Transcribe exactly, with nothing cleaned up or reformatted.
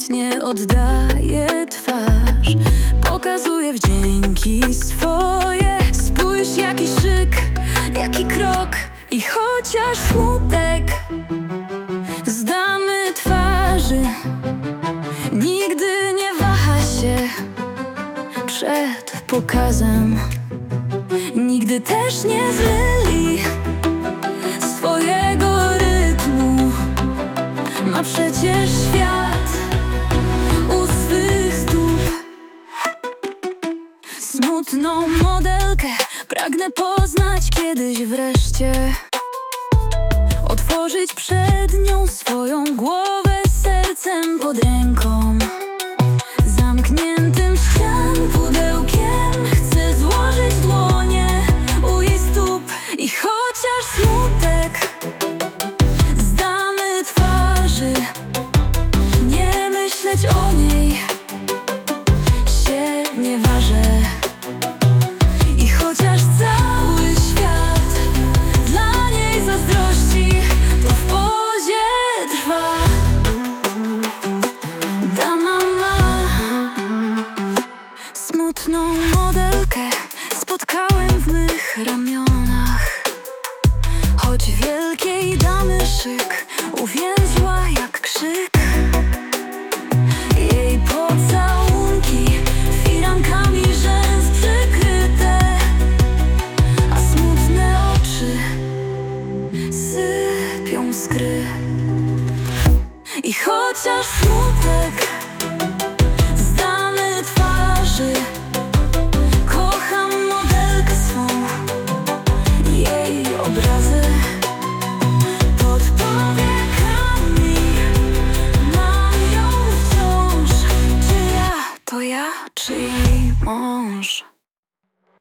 delikatnie oddaję twarz, pokazuję wdzięki swoje. Spójrz, jaki szyk, jaki krok. I chociaż smutek zdamy twarzy, nigdy nie waha się przed pokazem. Nigdy też nie zmyli swojego rytmu. Ma przecież świat u swych stóp. Smutną modelkę pragnę poznać kiedyś wreszcie, otworzyć przed nią swoją głowę sercem pod ręką. Zamkniętym ścian pudełkiem chcę złożyć dłonie u jej stóp. I chociaż smutek zdamy twarzy, nie myśleć o niej się nie ważę. I chociaż cały świat dla niej zazdrości, to w pozie trwa. Dama ma smutną modelkę, spotkałem w mych ramionach. Choć wielkiej damy szyk uwięzła jak krzyk. Jej pocałunki firankami rzęs przykryte, a smutne oczy sypią skry. I chociaż smutek zdamy twarzy, kocham modelkę swą, jej obrazy pod powiekami. Mam ją wciąż. Czy ja, to ja, czy jej mąż?